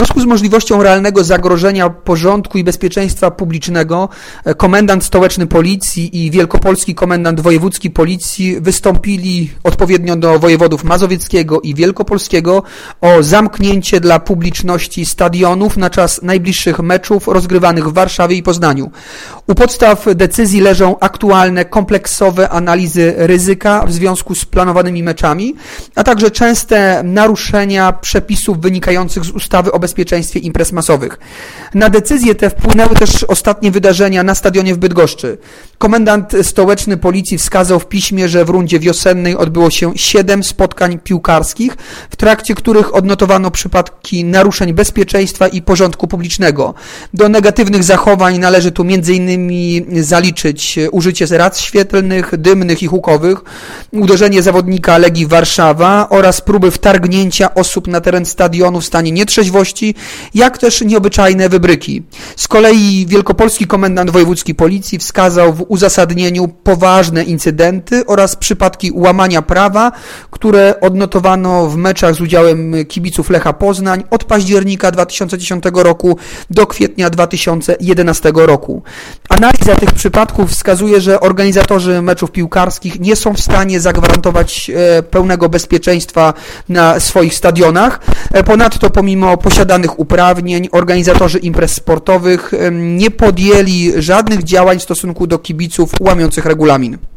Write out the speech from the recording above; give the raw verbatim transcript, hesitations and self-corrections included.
związku z możliwością realnego zagrożenia porządku i bezpieczeństwa publicznego komendant stołeczny policji i wielkopolski komendant wojewódzki policji wystąpili odpowiednio do wojewodów mazowieckiego i wielkopolskiego o zamknięcie dla publiczności stadionów na czas najbliższych meczów rozgrywanych w Warszawie i Poznaniu. U podstaw decyzji leżą aktualne, kompleksowe analizy ryzyka w związku z planowanymi meczami, a także częste naruszenia przepisów wynikających z ustawy o bezpieczeństwie imprez masowych. Na decyzje te wpłynęły też ostatnie wydarzenia na stadionie w Bydgoszczy. Komendant stołeczny policji wskazał w piśmie, że w rundzie wiosennej odbyło się siedem spotkań piłkarskich, w trakcie których odnotowano przypadki naruszeń bezpieczeństwa i porządku publicznego. Do negatywnych zachowań należy tu między innymi zaliczyć użycie rac świetlnych, dymnych i hukowych, uderzenie zawodnika Legii Warszawa oraz próby wtargnięcia osób na teren stadionu w stanie nietrzeźwości, jak też nieobyczajne wybryki. Z kolei wielkopolski komendant wojewódzki policji wskazał w uzasadnieniu poważne incydenty oraz przypadki łamania prawa, które odnotowano w meczach z udziałem kibiców Lecha Poznań od października dwa tysiące dziesiątego roku do kwietnia dwa tysiące jedenastego roku. Analiza tych przypadków wskazuje, że organizatorzy meczów piłkarskich nie są w stanie zagwarantować pełnego bezpieczeństwa na swoich stadionach. Ponadto pomimo posiadanych uprawnień organizatorzy imprez sportowych nie podjęli żadnych działań w stosunku do kibiców łamiących regulamin.